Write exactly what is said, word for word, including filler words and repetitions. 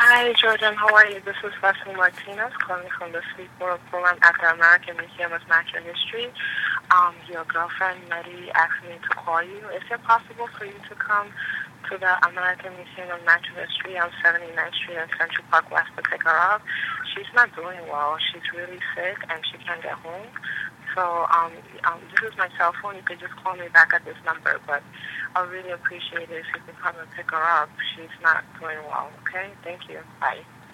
Hi, Jordan. How are you? This is Leslie Martinez calling from the Sleep World program at the American Museum of Natural History. Um, your girlfriend, Maddie, asked me to call you. Is it possible for you to come to the American Museum of Natural History on seventy-ninth Street in Central Park West to pick her up? She's not doing well. She's really sick and she can't get home. So um, um, this is my cell phone. You could just call me back at this number. But I really appreciate it if you could come and pick her up. She's not doing well, okay? Thank you. Bye.